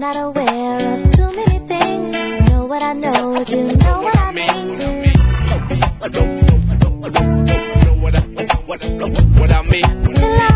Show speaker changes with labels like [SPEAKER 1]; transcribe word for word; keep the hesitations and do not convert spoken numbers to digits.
[SPEAKER 1] not aware of too many things. Know what I know, do you know what I mean? I don't know, I don't know, I don't know what I, what, what I mean.